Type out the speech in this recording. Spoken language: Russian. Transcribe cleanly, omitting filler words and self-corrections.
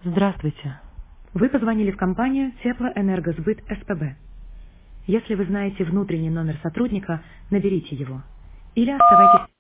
Здравствуйте. Вы позвонили в компанию Теплоэнергосбыт СПБ. Если вы знаете внутренний номер сотрудника, наберите его. Или оставайтесь